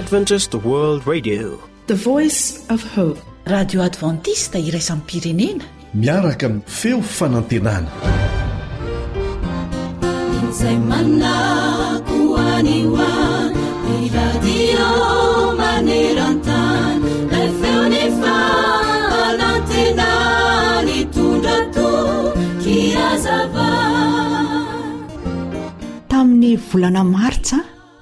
Adventist World Radio, the voice of hope. radio adventista iraisam pirenena miaraka amin'ny feo fanantenana. Izay manakoaniwa ny radio maneran-tany ilay feonefa fanantenana nitondra tokiazava. Tamin'ny volana martsa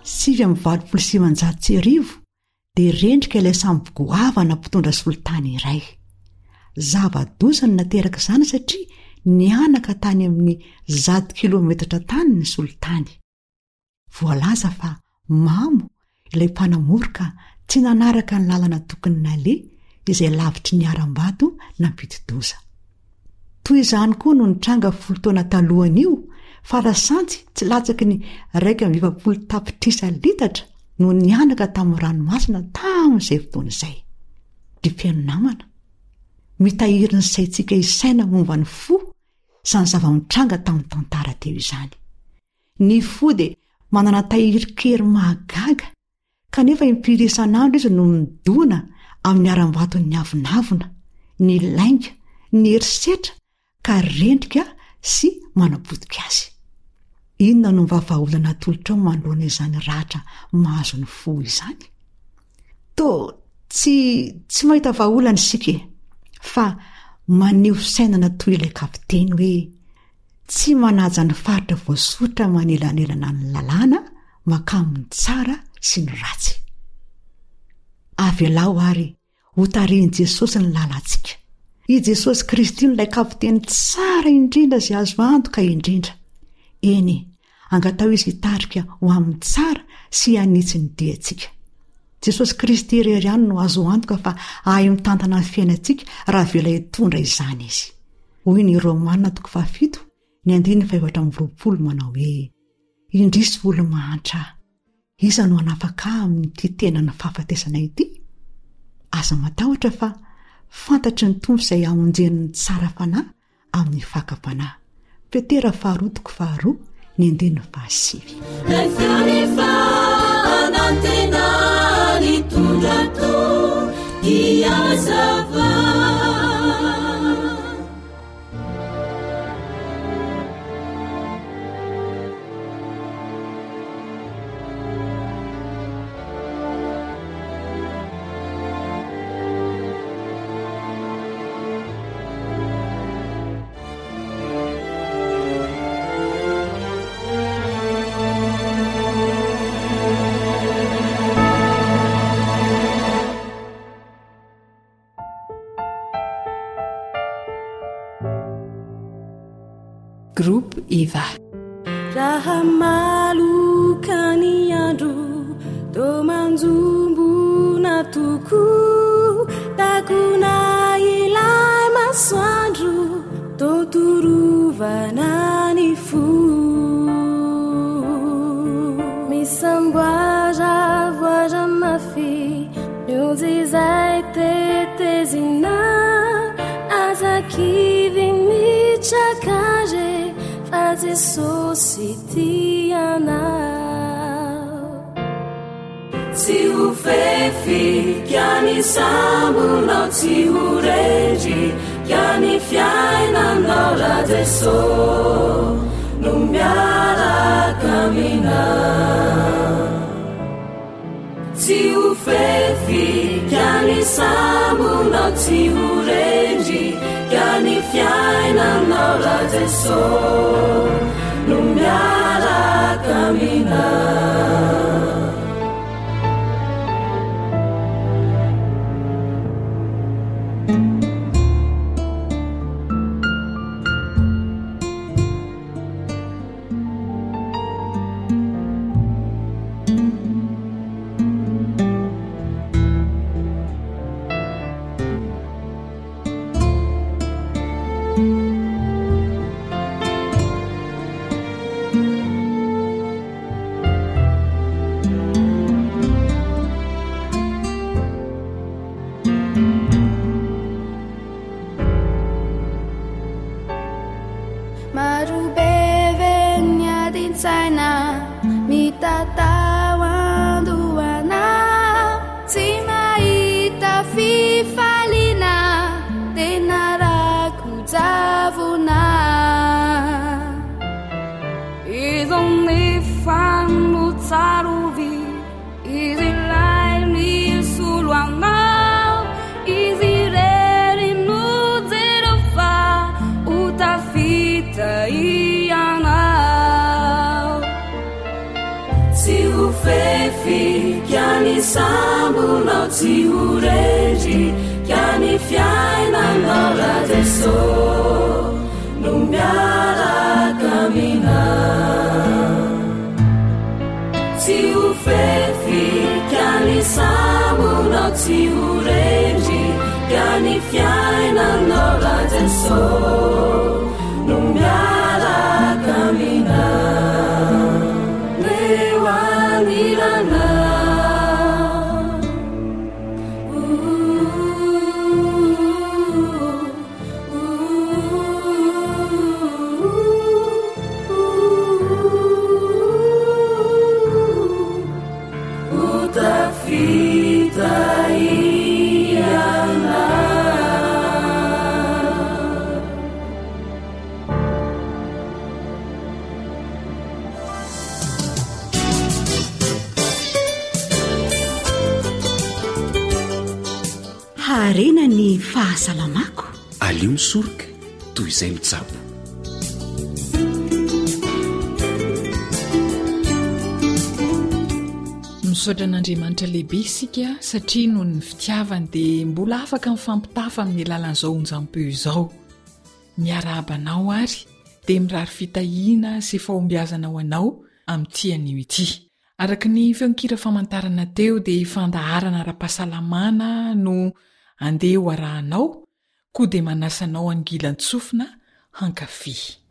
7,9 dia rendrika ilay sambo goavana mpitondra solitany iray. Zava-dozany nateraka izany satria nianaka tany amin'ny 100 kilometatra tany ny solitany. Voalaza fa mamo ilay mpanamoroka tsy nanaraka ny lalana tokony naleha izay lavitry ny aram-bato nampidi-doza. Toy izany koa no nitranga folotona talohany io fa rasantsy tsy latsaky ny 120 tapitrisa litatra no nianaka tamin'ny ranomasina tamin'izay fotoana izay. Dipeno namana mitahiry ny saintsika isaina momba ny fo izany zava-mitranga tamin'ny tantara teo izany. Ny fo dia manana tahirin-kery mahagaga kanefa impirisan'andro izy no midoana amin'ny aram-baton'ny avinavina, ny lainga, ny herisetra ka rendrika sy manapodika azy. Inona no mivavaolana tolotra ao manoloana izany rahatra mahazo ny fo izany? Tsy mahita vahaolana isika fa maneho sainana toy ilay kapiteny hoe tsy manaja ny faritra voasotra manelanelana ny lalàna makamin'ny tsara sy ny ratsy. Avelao ary ho tarihin' Jesosy ny lalantsika. I Jesosy Kristy ilay kapiteny tsara indrindra izay azo antoka indrindra. Eny, angatao izy hitarika ho amin'ny tsara sy hanitsy ny diantsika. Jesosy Kristy irery ihany no azo antoka fa ahay mitantana ny fiainantsika raha vela hitondra izany izy. Hoy ny Romanina 7:20 manao hoe: indrisy olo-mahantra, iza no hanafaka amin'ity tena ny fahafatesana ity? Aza matahotra fa fantatry ny tompo izay amonjeny ny tsara fanahy amin'ny fakapanahy. Petera 2:2-7. Rehefa anantena nitondra tokiazava. Groupe Eva. Raha maloka ny andro to manjombona toko takona ilay masoandro to torovana ny fo misamboara voara mafy miojizay tetezina azakivy mitrakaje fa Jesosy tianao. Tsy ho fefy ka ny sambonao, tsy ho rendry ka ny fiainanao raha Jesosy no miaraka aminao. Tsy ho fefy ka ny sambonao, tsy ho rendry ka ny fiainanao raha Jesosy no miaraka aminao. Marubeve nyadinsaina mitatawando ana kiany sambonao tsy ho rendry kiany fiainanao ra Jeso no miaraka amina tsy ho fefy kiany sambonao tsy ho rendry kiany fiainanao ra Jeso no miaraka amina lewanirana harena ny fahasalamako alio misoroka toy izay mitsabo misaotra an'Andriamanitra lehibe isika satria noho ny fitiavany dia mbola afaka mifampitafa amin'ny alalan'izao onjam-peo izao miarabanao ary dia mirary fitahiana sy fahombiazana ho anao amin'ity anio ity araka ny feonkira famantarana teo dia fandaharana ara-pahasalamana no andeha ho arahanao koa dia manasanao angilan-tsofina hankafy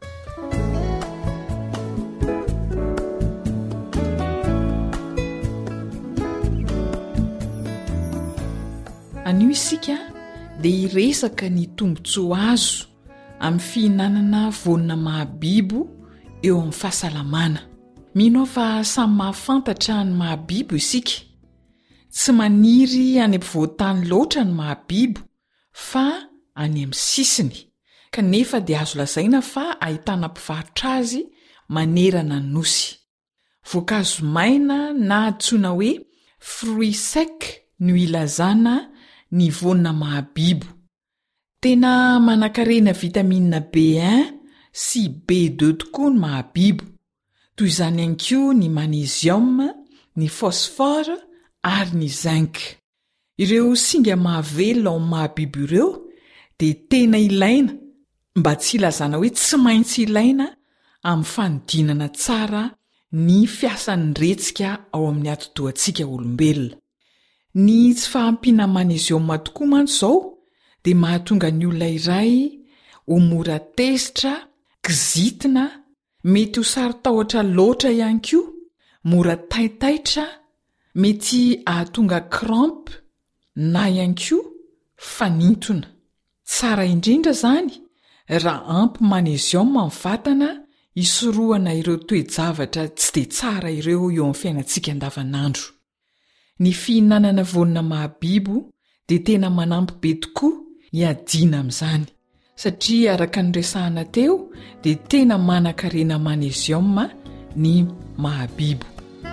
anio isika dia iresaka ny tombontsoa azo amin'ny fihinanana vonina mahabibo eo amin'ny fahasalamana mino aho fa samy mahafantatra ny mahabibo isika tsy maniry any ampivoatany loatra ny mahabibo fa any amin'ny sisiny kanefa dia azo lazaina fa ahitana mpivarotra azy manerana ny nosy voankazo maina na antsoina hoe fruit sec no ilazana ny vonina mahabibo tena manan-karena vitamine B1 sy B2 tokoa ny mahabibo toy izany ihany koa ny magnesium ny phosphore ary ny zinc ireo singa mahavelona ao mahabibo ireo dia tena ilaina mba tsy ilazana hoe tsy maintsy ilaina amin'ny fanodinana tsara ny fiasan'ny retsika ao amin'ny ati-dohantsika olombelona ny tsy fahampiana magnesium tokoa mantsy izao dia mahatonga ny olona iray ho mora tesitra kizitina mety ho sarotahotra loatra ihany koa mora taitaitra mety ahatonga crampe na ihany koa fanintona tsara indrindra zany raha ampy magnesium amin'ny vatana hisorohana ireo toe-javatra tsy dia tsara ireo eo amin'ny fiainantsika andavanandro ny fihinanana vonina mahabibo dia tena manampy be tokoa hiadiana amin'izany satria araka ny resahana teo dia tena manan-karena magnesium ny mahabibo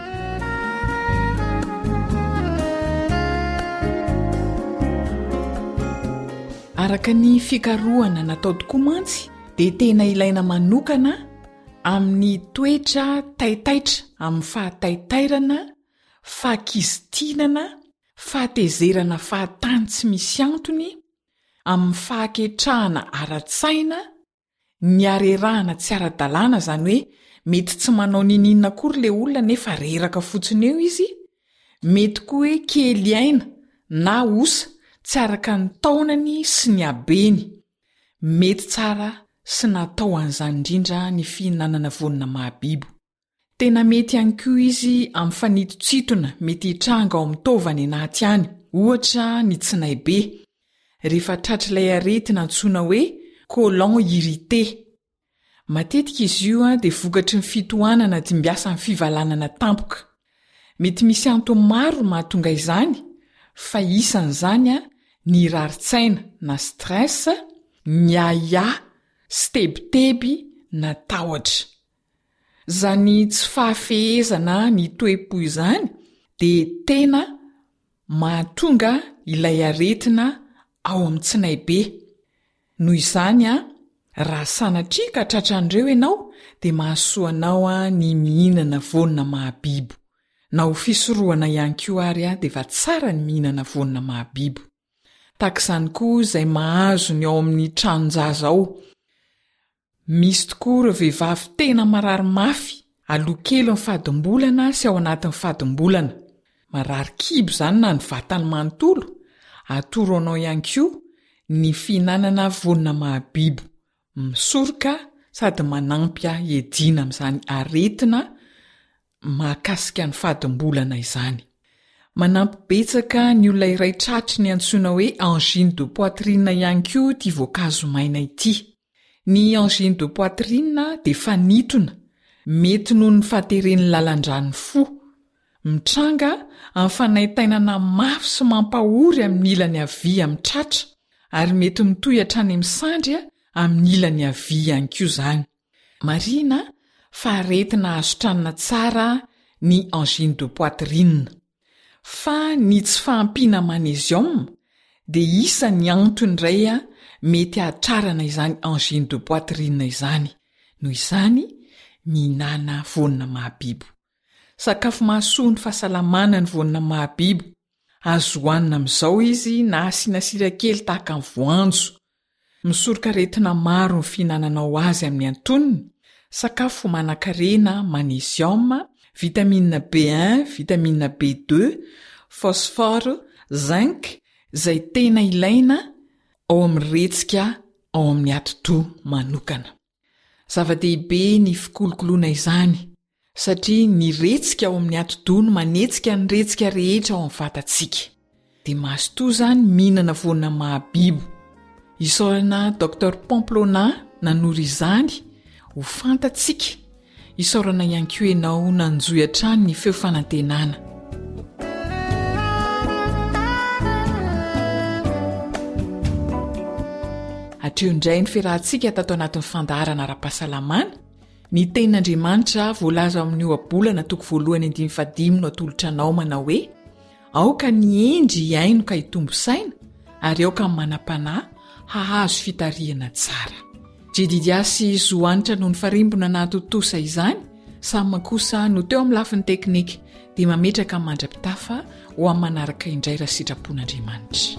araka ny fikarohana natao tokoa mantsy dia tena ilaina manokana amin'ny toetra taitaitra amin'ny fahataitairana fahakizitinana fahatezerana fahatany tsy misy antony amin'ny fahaketrahana ara-tsaina ny arerahana tsy ara-dalàna izany hoe mety tsy manao nininana akory le olona nefa reraka fotsiny eo izy mety koa hoe kely aina na osa tsy araka ny taonany sy ny habeny mety tsara sy natao an'izany indrindra ny fihinanana vonina mahabibo tena mety ihany koa izy amin'ny fanitotsitona mety hitranga ao amin'ny tovany anaty any ohatra ny tsinaibe rehefa tratr'ilay aretina antsoina hoe colon irrité matetika izy io dia vokatry ny fitohanana dimbiasa ny fivalanana tampoka mety misy antony maro mahatonga izany fa isan'izany ny raritsaina na stress ny aya sy tebiteby na tahotra zany tsy fahafehezana ny toe-po izany dia tena mahatonga ilay aretina ao amin'ny tsinaibe noho izany raha sanatria ka tratran'ireo ianao dia mahasoanao ny mihinana vonina mahabibo na ho fisoroana ihany koa ary dia efa tsara ny mihinana vonina mahabibo. Takizany koa izay mahazo ny ao amin'ny tranonjaza ao. Misy tokoa ireo vehivavy tena marary mafy aloha-kely ny fadimbolana sy ao anatin'ny fadimbolana. Marary kibo izany na ny vatany manontolo. Atoro anao ihany koa ny fihinanana vonina mahabibo. Misoroka sady manampy hiadiana amin'izany aretina mahakasika ny fadimbolana izany. Manampy betsaka ny olona iray tratry ny antsoina hoe angine de poitrine ihany koa ity voankazo maina ity. Ny angine de poitrine dia fanitona, mety noho ny fahateren'ny lalan-drano fo. Mitranga amin'ny fanaitainana mafy sy mampahory amin'ny ilany havia amin'ny tratra, ary mety mitohy hatrany amin'ny sandry amin'ny ilany havia ihany koa izany. Marina fa aretina azo tranona tsara ny angine de poitrine. Fa ny tsy fahampiana manésium dia isan'ny antony iray mety hahatrarana izany angine de poitrine izany. Noho izany mihinana vonina mahabibo. Sakafo mahasoa ny fahasalamana ny vonina mahabibo. Azo hohanina amin'izao izy na asiana sira kely tahaka ny voanjo. Misoroka aretina maro ny fihinananao azy amin'ny antonony. Sakafo manan-karena manésium, vitamine B1, vitamine B2, phosphore, zinc, izay tena ilaina ao amin'ny retsika ao amin'ny ati-doha manokana. Zava-dehibe ny fikolokoloana izany, satria ny retsika ao amin'ny ati-doha no manetsika ny retsika rehetra ao amin'ny vatantsika. Dia mahasotoa izany mihinana vonina mahabibo. Isaorana Dr Pamplona nanoro izany ho fantatsika. Isaorana ihany koa ianao nanjohy hatrany ny feo fanantenana. Hatreo indray ny fiarahantsika tato anatin'ny fandaharana ara-pahasalamana. Ny tenin'Andriamanitra voalaza amin'ny ohabolana 1:5 no atolotra anao manao hoe: aoka ny endry hiaino ka hitombo saina, ary aoka ny manam-panahy hahazo fitariana tsara. Jedidiasy Zoanitra no ny farimbona nahatotosa izany, Sama kosa no teo amin'ny lafin'ny teknika, dia mametraka mandra-pitafa ho amin'ny manaraka indray raha sitrapon'Andriamanitra.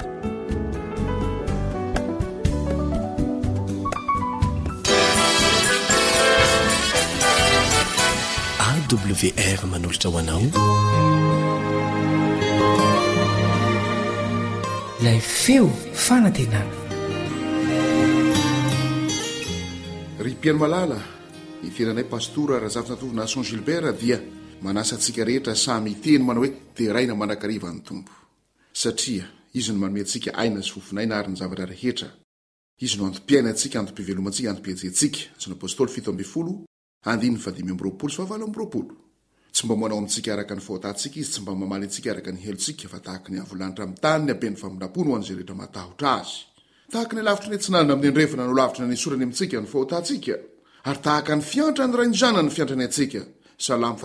AWR manolotra ho anao ilay feo fanantenana. Ry mpiaino malala, iteranay pastora Razafinatovy Nason Gilbert dia manasa antsika rehetra samy iteny manao hoe teraina manakariva ny tombo, satria izy no manome antsika aina sy fofinaina ary ny zavatra rehetra. Izy no antom-piaina antsika, antom-pivelomantsika, antom-piajentsika. Sy ny apôstôly 7:20, 15:20. Tsy mba manao amintsika araka ny fahotantsika izy, tsy mba mamaly antsika araka ny helontsika, fa tahaka ny avolanitra amin'ny tany ny aben'ny famindrapony ho an'izay rehetra matahotra azy. Tahaka ny lavitra ny etsinanana amin'ny andrefana no lavitra ny sorany amintsika ny fahotantsika, ary tahaka ny fiantra ny rainjana ny fiantrany antsika. Salamo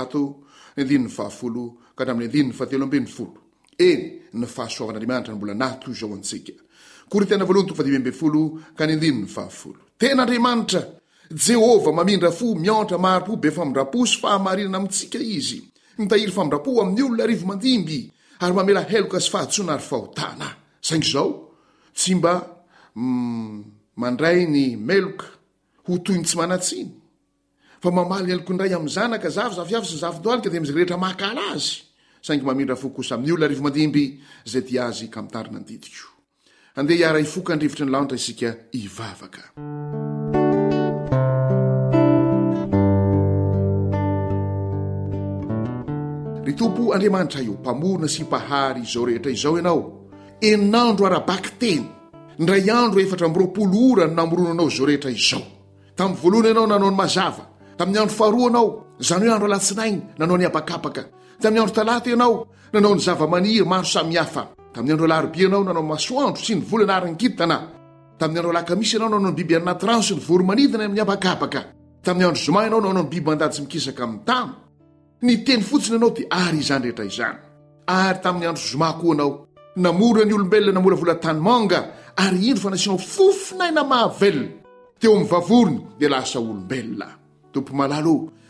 7:10 ka hatramin'ny 10:20. Eny ny fahasoavan'Andriamanitra no mbola natoy izao antsika. Korintiana 2:12 ka ny 10:20. Tena Andriamanitra Jehova mamindra fo miantra maro-po be famindrapo sy fahamarinana amintsika izy, mitahiry famindrapo amin'ny olona arivo mandimby, ary mamela heloka sy fahatsona ary fahotana. Saingy izao tsy mba mandray ny meloka ho toy ny tsy manatsiny, fa mamaly heloko indray amin'ny zanaka zafiafy sy zafidoalika dia amin'izay rehetra mahakala azy. Saingy mamindra fo kosa amin'ny olona arivo mandimby izay dia azy ka mitarina ny didiko. Andeha hiara ifoka ny rivotry ny lanitra isika ivavaka. Ry Tompo Andriamanitra io, mpamorona sy mpahary izao rehetra izao ianao, eninandro arabaky teny, ndray andro 4 ora no namoronanao izao rehetra izao. Tamin'ny voalohany ianao nanao ny mazava, tamin'ny andro faharoa ianao zany hoe andro alatsinainy nanao ny abakapaka, tamin'ny andro talata ianao nanao ny zava-maniry maro samihafa, tamin'ny andro alarobia ianao nanao masoandro sy ny volana ary ny kintana, tamin'ny andro alakamisy ianao nanao ny biby anatrano sy ny voromanidina amin'ny abakapaka, tamin'ny andro zoma ianao nanao ny biby mandady mikisaka amin'ny tany. Ny teny fotsiny ianao dia ary izany rehetra izany. Ary tamin'ny andro zoma koa ianao namora ny olombelona namolavola tany manga, ary indro fanasianao fofinaina mahavelona teo amin'ny vavorony dia lasa olombelona. Tompo malalo,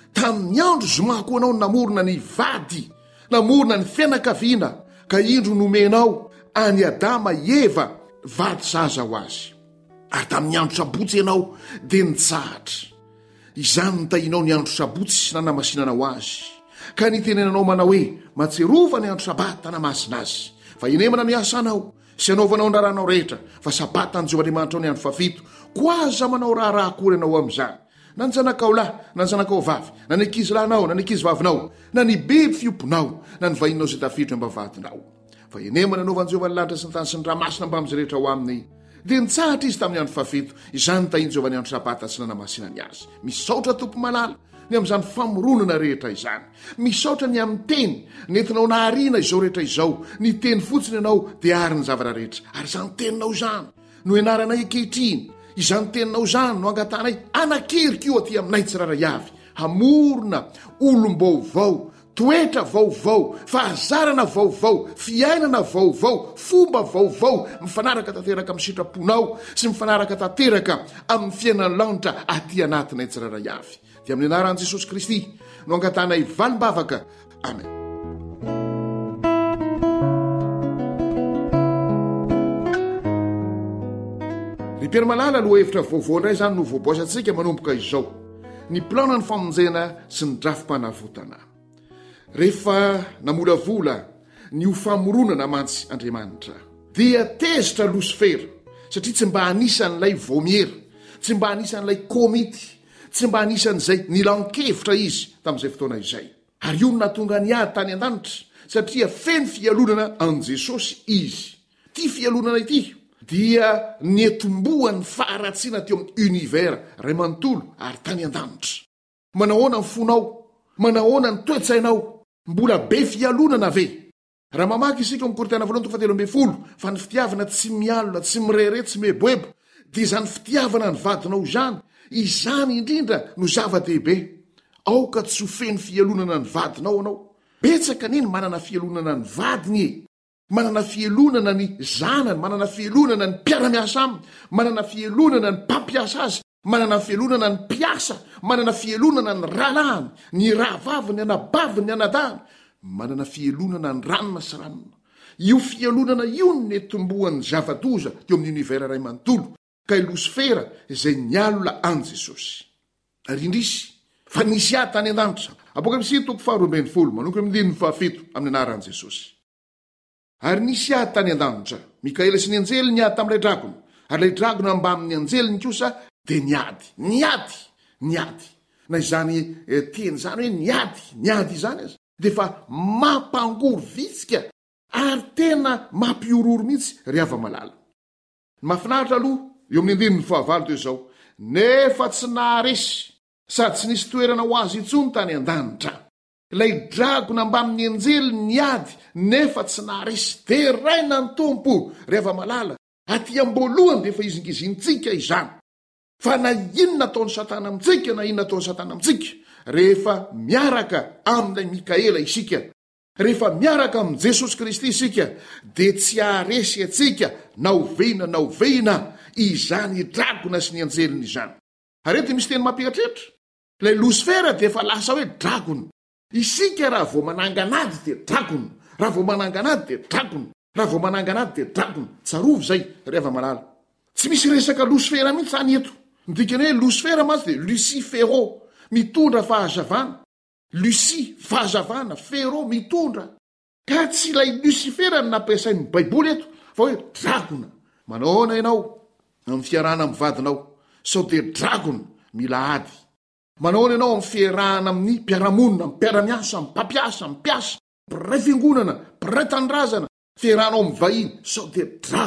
tamin'ny andro zomako anao namorona ny vady, namorona ny fianakaviana, ka indro nomenao any Adama Eva vady zaza ho azy. Ary tamin'ny andro sabotsy ianao dia nitsahatra. Izany nitahinao ny andro sabotsy sy nanamasinana ho azy, ka nitenenanao manao hoe matserova ny andro sabata namasina azy. Fa inemana miasa anao sy anaovanao ny raharanao rehetra, fa sabata an'Andriamanitra ao ny andro fafito, ko aza manao raha akory ianao amin'izany. Na ny zanakao lahy, na ny zanakao vavy, na ny ankizy lahinao, na ny ankizy vavinao, na ny biby fiomponao, na ny vahinao izay tafiditra ambavadinao. Fa inemana anaovan'i Jehovah ny lanitra sy ny tany sy ny ranomasina mba amin'izay rehetra ho aminy. Dia nitsahatra izy tamin'ny andro fafito, izany nitahiany Jehovah ny andro sabata sy nanamasinany azy. Misaotra tompo malala ny amin'izany famoronana rehetra izany. Misaotra ny amin'ny teny nentinao nahariana izao rehetra izao. Ny teny fotsiny ianao dia ary ny zavatra rehetra. Ary izany teninao izany no ianaranay ankehitriny. Izany teninao izany no angatanay anakeriko io aty aminay tsiraray avy. Hamorona olom-baovao, toetra vaovao, fahazarana vaovao, fiainana vaovao, fomba vaovao, mifanaraka tanteraka amin'ny sitraponao sy mifanaraka tanteraka amin'ny fiainana lanitra aty anatinay tsiraray avy. Dia amin'ny anaran'i Jesosy Kristy no angatanay valimbavaka. Amen. Ry Piera Malala aloha hevitra vaovao indray izany no voaboasantsika manomboka izao. Ny plaona ny famonjena sy ny drafim-panavotana. Rehefa namolavola ny ho famoronana mantsy Andriamanitra, dia tezitra Losifera, satria tsy mba anisan'ilay vomiera, tsy mba anisan'ilay komity, tsy mba anisan'izay nilan-kevitra izy tamin'izay fotoana izay. Ary io no natonga niady tany an-danitra, satria feno fialonana an' Jesosy izy. Ty fialonana ity dia nietombohan'ny faharatsiana teo amin'ny univera ray manontolo ary tany an-danitra. Manahoana ny fonao, manahoana ny toetsainao, mbola be fialonana ve? Raha mamaky isika amin'ny Korintena 9:17 fa ny fitiavana tsy mialona, tsy mirere, tsy meboebo, dia izany fitiavana ny vadinao izany indrindra no zava-dehibe. Aoka tsy ho feno fialonana ny vadinao anao. Betsaka neny manana fialonana ny vadiny, manana fialonana ny zanany, manana fialonana ny mpiara-miasa aminy, manana fialonana ny mpampiasa azy, manana fialonana ny mpiasa, manana fialonana ny ralahany, ny rahavavy, ny anabavy, ny anadahany, manana fialonana ny ranona sy ranona. Io fialonana io ny netombohan'ny zava-doza teo amin'ny univera ray manontolo, ka i Losifera izay nialona an' Jesosy. Ary indrisy fa nisy ady tany an-danitra. Apokalipsy 2:20 manokana amin'ny 7 amin'ny anaran'i Jesosy. Ary nisy ady tany an-danitra, Mikaela sy ny anjely niady tamin'ilay dragona, ary ilay dragona mba amin'ny anjeliny kosa dia niady. Na izany teny izany hoe niady izany azy, dia fa mampangory vitsika ary tena mampiororo mihitsy ry ava-malala. Mahafinaritra aloha eo amin'ny 9 teo izao, nefa tsy naharesy sady tsy nisy toerana ho azy intsony tany an-danitra. Ilay dragona mba amin'ny anjely niady nefa tsy naharesy, dia raina ny tompo ry ava-malala, aty am-boalohany dia efa izingizintsika izany. Fa na inona ataon'ny Satana amintsika, na inona ataon'ny Satana amintsika, rehefa miaraka amin'ilay Mikaela isika, rehefa miaraka amin'ny Jesosy Kristy isika, dia tsy haharesy atsika na ovena izany dragona sy ny anjeliny izany. Arety misy teny mampiatrehitra, ilay Losifera dia efa lasa hoe dragona. Isika raha vao mananganady dia dragona, raha vao mananganady dia dragona, raha vao mananganady dia dragona. Tsarovy zay ry ava-malala. Tsy misy resaka Losifera mihitsy any eto. Midikany hoe Losifera matsy dia Lucifero, mitondra fahazavana. Lucie, fahazavana, Fero, mitondra. Ka tsy ilay Lucifera no nampiasain'ny Baiboly eto, fa hoe dragona. Manahoana ianao amin'ny fiarahana amin'ny vadinao, sao dia dragona mila ady. Manahoana ianao amin'ny fiarahana amin'ny mpiaramonina, amin'ny mpiara-miasa, amin'ny mpampiasa, amin'ny mpiasa, mpiray fiangonana, mpiray tanindrazana, fiarahanao amin'ny vahiny, sao dia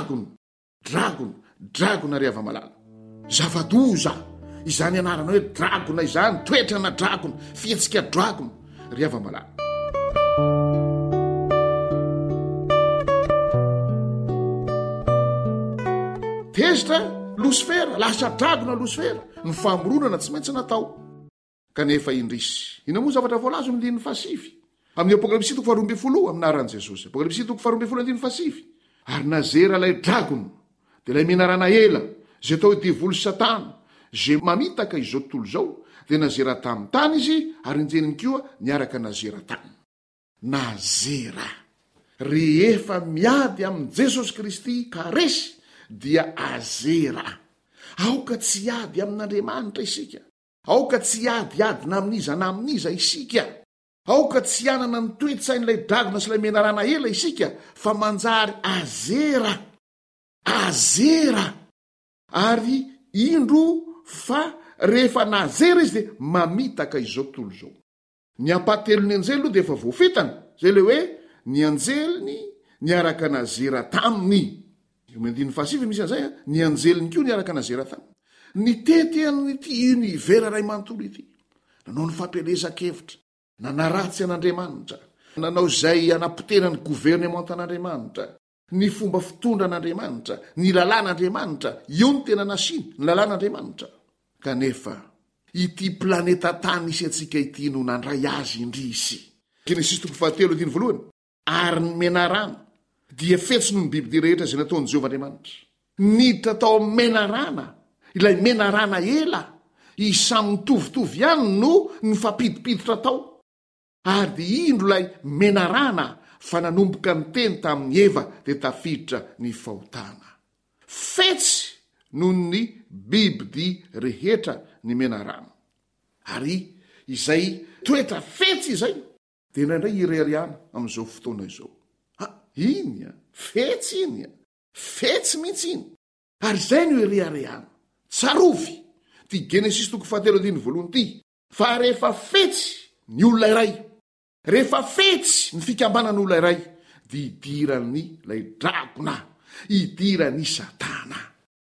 dragona ry ava-malala. Zava-doza izany anarana hoe dragona izany, toetrana dragona, fihetsika dragona ry ava-malala. Tezitra Losifera, lasa dragona Losifera, ny famoronana tsy maintsy natao. Kanefa indrisy, ina moa zavatra voalazo amin'ny 5 amin'ny Apokalipsy 12 amin'ny anaran'i Jesosy. Apokalipsy 12:5. Ary nazera ilay dragona, dia ilay menarana ela, zay tao hoe diavoly Satana, zay mamitaka izao tontolo izao, dia nazera tamin'ny tany izy ary njeniny koa niaraka nazera tany. Nazera rehefa miady amin'i Jesosy Kristy ka resy dia azera. Aoka tsy ady amin'Andriamanitra isika, aoka tsy adyadina amin'iza na amin'iza isika, aoka tsy anana ny toe-tsain'ilay dragona sy ilay menarana ela isika, fa manjary azera. Azera ary indro fa rehefa nazera izy dia mamitaka izao tontolo izao. Ny ampahatelon'ny anjely aloha dia efa voafitana zay le hoe ny anjeliny niaraka nazera taminy. Misy an'izay ny anjeliny koa niaraka nazera taminy. Ny tetean'ity univera ray manontolo ity nanao ny fampelezan-kevitra, nanaratsy an'Andriamanitra, nanao izay anapotena ny gouvernementan'Andriamanitra, ny fomba fitondra an'Andriamanitra, ny lalàn'Andriamanitra, io ny tena nasiny ny lalàn'Andriamanitra. Kanefa ity planeta tany isy antsika ity no nandray azy indrisy. Genesis 3:7 ary ny menarana dia fetsy noho ny biby rehetra izay nataon'i Jehovah Andriamanitra. Niditra tao amin'ny menarana, ilay menarana ela isamy mitovitovy ihany no nifampidipiditra tao. Ary dia indro ilay menarana fa nanomboka ny teny tamin'ny Eva dia tafiditra ny fahotana. Fetsy noho ny biby rehetra ny menarana. Ary izay toetra fetsy izay dia indraindray ireriana amin'izao fotoana izao. Iny fetsy iny, fetsy mihitsy iny. Ary izay no ireareana. Tsarovy ty Genesis 3:7 fa rehefa fetsy ny olona iray, rehefa fetsy ny fikambanany olona iray, dia idirany lay dragona, idirany Satana.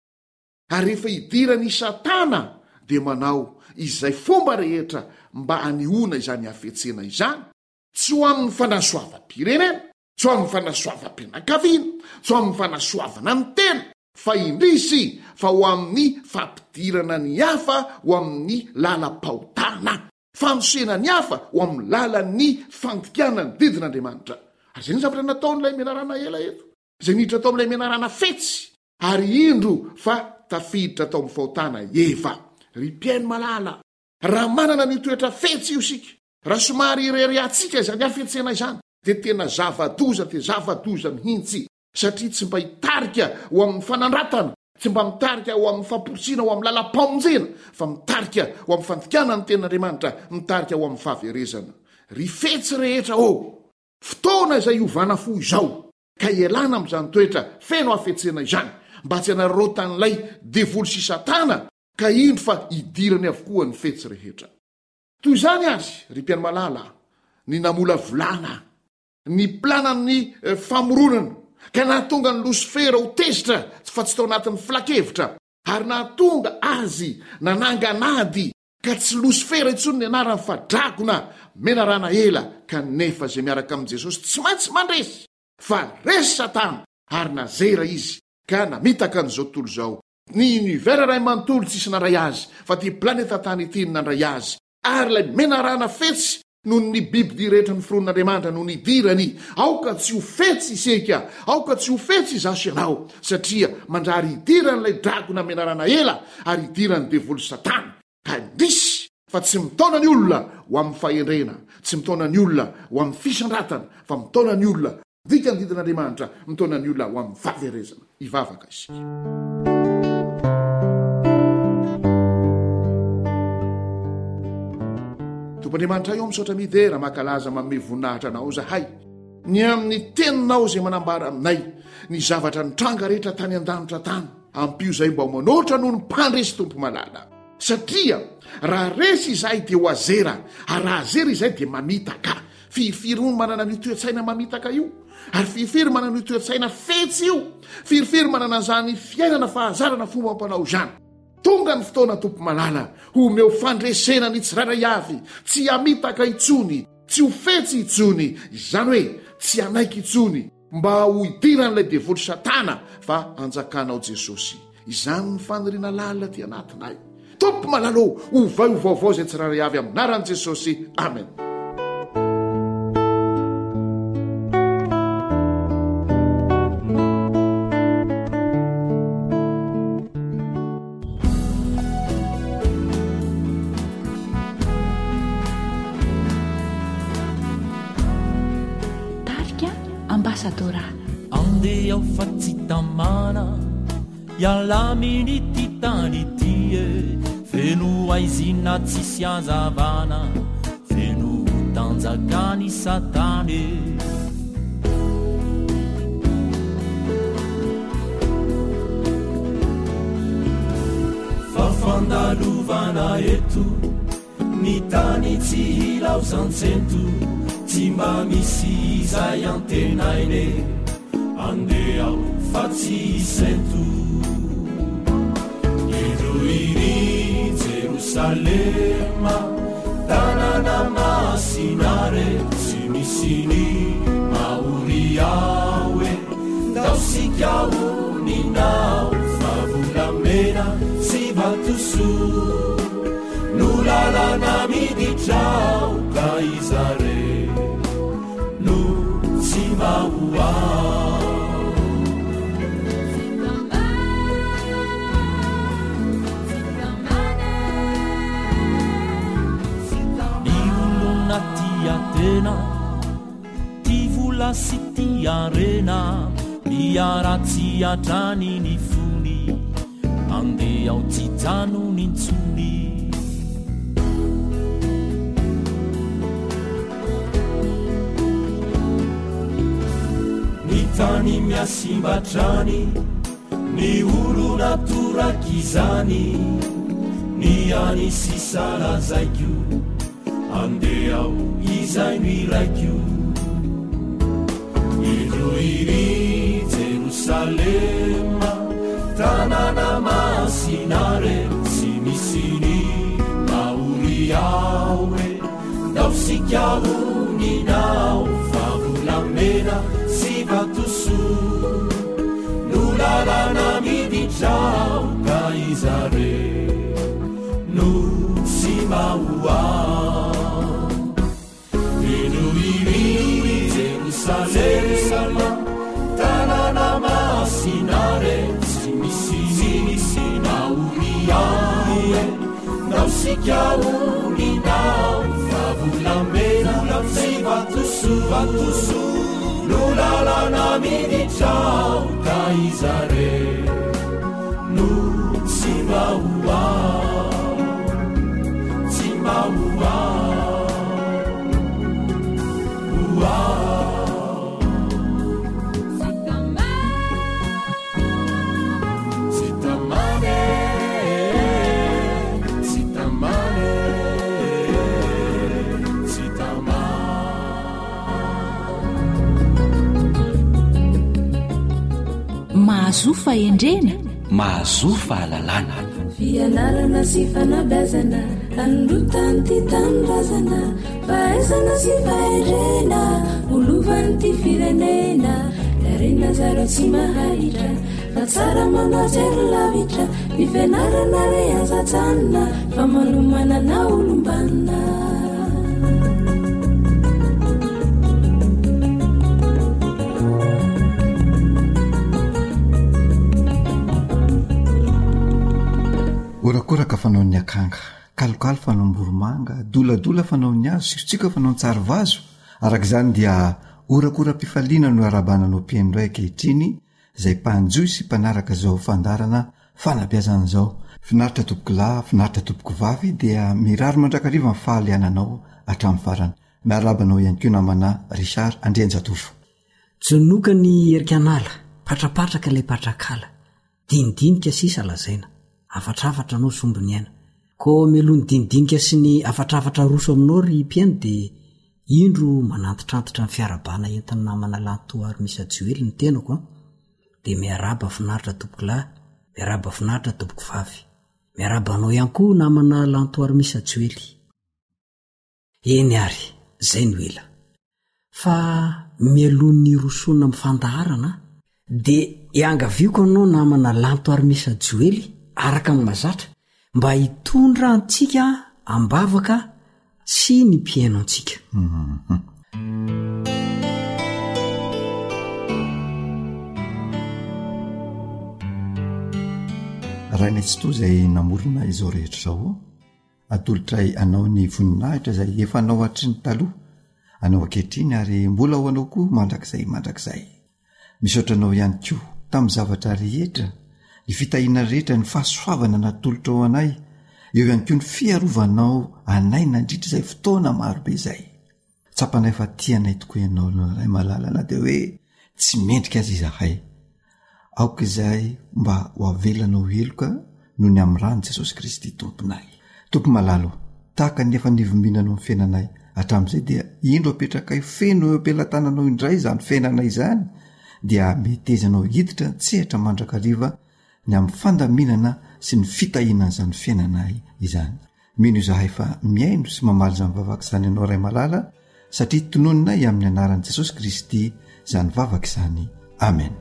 Ary rehefa idirany Satana dia manao izay fomba rehetra mba haniona izany hafetsena izany, tsy ho amin'ny fanasoavam-pirenena, tsy ho amin'ny fanasoavam-pianakaviana, tsy ho amin'ny fanasoavana ny tena, fa indrisy fa ho amin'ny fampidirana ny hafa ho amin'ny lalam-pahotana, fanosena ny hafa ho amin'ny lalan'ny fandikana ny didin'Andriamanitra. Ary izay ny zavatra nataon'ilay menarana ela eto, izay niditra tao amin'ilay menarana fetsy, ary indro fa tafiditra tao amin'ny fahotana Eva. Ry mpiaino malala, raha manana ny toetra fetsy io sika, raha somary ireriatsika izany hafetsena izany, dia tena zava-doza mihitsy, satria tsy mba hitarika ho amin'ny fanandratana, tsy mba mitarika ho amin'ny famporisiana ho amin'ny lalam-pamonjena, fa mitarika ho amin'ny fandikana ny ten'Andriamanitra, mitarika ho amin'ny fahaverezana. Ry fetsy rehetra fotoana izay hiovana fo izao, ka ialana amin'izany toetra feno hafetsena izany, mba tsy hanarotan'ilay devoly sy Satana, ka indro fa idirany avokoa ny fetsy rehetra. Toy izany azy, ry mpiaino malala, ny namola volana, ny planany famoronana, ka nahatonga ny Losifera ho tezitra fa tsy tao anatin'ny filakevitra, ary nahatonga azy nananganady, ka tsy Losifera intsony ny anarany fa dragona, menarana ela, kanefa izay miaraka amin'i Jesosy tsy maintsy mandresy, fa resy Satana, ary nazera izy, ka namitaka an'izao tontolo izao. Ny univera ray manontolo tsisy nandray azy, fa ty planeta tany ity ny nandray azy, ary ilay menarana fetsy noho ny biby rehetra ny firon'Andriamanitra noho ny idirany. Aoka tsy ho fetsy isika, aoka tsy ho fetsy zasy ianao, satria manjary idiran'ilay dragona menarana ela, ary idirany devoly Satana, ka indrisy fa tsy mitaona ny olona ho amin'ny fahendrena, tsy mitaona ny olona ho amin'ny fisandratana, fa mitaona ny olona dika ny didin'Andriamanitra, mitaona ny olona ho amin'ny fahaverezana. Ivavaka isika. Andriamanitra io misaotra midera makalaza manome voninahitra anao zahay, ny amin'ny teninao izay manambara aminay ny zavatra nitranga rehetra tany an-danitra tany, ampio izay mba manoatra noho ny mpandresy tompo malala. Satria raha resy izay dia ho azera, ary raha azera izay dia mamitaka. Firifiry manana ny toe-tsaina mamitaka io, ary firifiry manana ny toe-tsaina fetsy io, firifiry manana izany fiainana fahazarana fomba ampanao izany. Tonga ny fotoana tompo malala homeo fandresena ny tsirairay avy, tsy hamitaka itsony, tsy ho fetsy itsony, izany hoe tsy hanaiky itsony, mba ho idiran'ilay devoly Satana, fa anjakanao Jesosy. Izany ny faniriana lalina ty anatinay. Tompo malala ovaovao izay tsirairay avy amin'anaran'i Jesosy. Amen. sadora andeha ao fa tsy tamana ialaminy ty tany tye feno aizina tsisy azavana feno tanjakany satany fafandalovana eto ny tany tsy hilao zantsento tsy mba misy izay antenaine andeha ao fa tsy isento idroiri jerosalema tanana masinare tsy misiny maoriaoe taosikaho ninao favolamena sy vatoso no lalana miditrao ka izare no tsy mahoa tena ty vola sy ty arena miaratsy atrany ny fony andeha ao tsy jano nintsony ny tany miasimbatrany ny olo natorak'izany ny any sisalazaiko andeha ao izay ny raikio idroiri jerosalema tanana masinare tsy misiny maoriaoe taosikaho ninao favolamena sy vatoso no lalana miditrao ka izare no tsy mahoa jerusalema tanana masinare tsy misy maoriaoe naosikaho ninao favolamena sy vatoso no lalana miditrao ka izare no tsy mahoa tsy mahoa mahazofa endrena mahazofa alalana fianarana sy fanabazana androtany ty tanindrazana fahaizana sy fahendrena olovany ty firenena darena zaro tsy mahahitra fa tsara manajery lavitra ny fianarana re azatsanina fa manomanana olombanina orakoraka fanao ny akanga kalokalo fanao mboromanga doladola fanao ny azo sikotsika fanao ny tsarivazo arak'izany dia orakoram-pifaliana no arabananao mpiaindray ankehitriny izay mpanjoy sy mpanaraka zao fandarana fanabiazan'izao finaritra tompoko lahy finaritra tompoko vavy dia mirary mandrakariva ny fahaliananao hatramin'ny farany miarabanao ihany koa namana Richard Andrianjatofo jonoka ny erikanala patrapatraka ilay patrakala dinidinika sisa lazaina afatrafatra anao sombony aina ko melony dinidinika sy ny afatrafatra roso aminao ry mpiaino dia indro manantitrantitra ny fiarabana entiny namana lantoary misa joely ny tenako dia miaraba finaritra tompoko lahy miaraba finaritra tompoko vavy miaraba anao ihany koa namana lantoary misa joely eny ary zay no ela fa melony rosona mifandaharana dia iangaviako anao namana lantoary misa joely araka amin'ny mazatra mba hitondra antsika ambavaka sy ny mpiaino antsika raha ny tsy toa izay namorona izao rehetra izao atolotray anao ny voninahitra izay efa anao hatry ny taloha anao ankehitriny ary mbola ho anao koa mandrakizay misaotranao ihany koa tamin'ny zavatra rehetra ny fitahiana rehetra ny fahasoavana natolotra ao anay eo ihany koa ny fiarovanao anay nandritra izay fotoana marobe izay tsapanay fa tianay tokoa ianao ray malalana dia hoe tsy mendrika azy izahay aoka izay mba ho avelanao heloka noho ny amin'ny rano Jesosy Kristy tomponay. Tompo malalo tahaka ny efa nivominanao amin'ny fiainanay hatramin'izay dia indro apetraka feno eo ampelantananao indray izany fiainanay izany dia metezanao hiditra tsehatra mandrakariva ny amin'ny fandaminana sy ny fitahiana izany fiainanay izany. Mino izahay fa miaino sy mamaly izany vavaka izany ianao ray malala satria tononinay amin'ny anaran'i Jesosy Kristy izany vavaka izany. Amen.